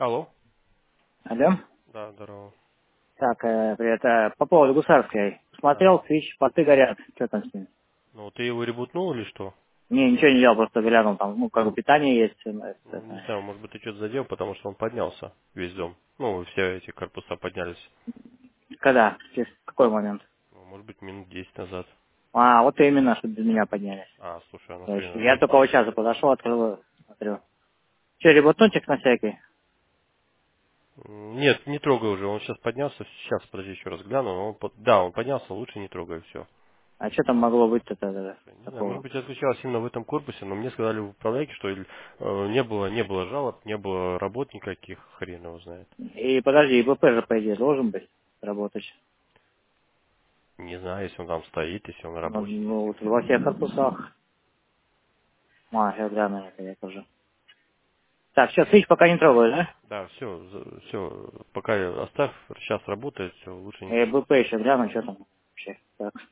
Алло. Алло. Да, здорово. Так, привет. По поводу Гусарской. Да. Смотрел, свич, порты горят. Что там с ним? Ну, ты его ребутнул или что? Не, ничего не делал, просто глянул там, ну, как бы питание есть. Ну, не знаю, может быть, ты что-то задел, потому что он поднялся, весь дом. Ну, все эти корпуса поднялись. Когда? В какой момент? Ну, может быть, минут 10 назад. А, вот именно, что без меня поднялись. А, слушай, а на что я Точно. Я нажал? только вот сейчас подошел, открыл, смотрю. Че, ребутнутик на всякий? Нет, не трогай уже, он сейчас поднялся. Сейчас, подожди, еще раз гляну. Да, он поднялся, лучше не трогай, все. А что там могло быть-то Не знаю, может такого? быть, отключалось именно в этом корпусе, но мне сказали в управляйке, что не было жалоб, не было работ никаких, хрен его знает. И подожди, ИБП же, по идее, должен быть работать. Не знаю, если он там стоит, если он Ну, рабочий, ну, если вот во всех корпусах. А, сейчас гляну, это я тоже. Так, все, свич пока не трогаю, да? Да, все, пока оставь, сейчас работает, все, лучше не И трогай. БП еще гляну, что там вообще. Так.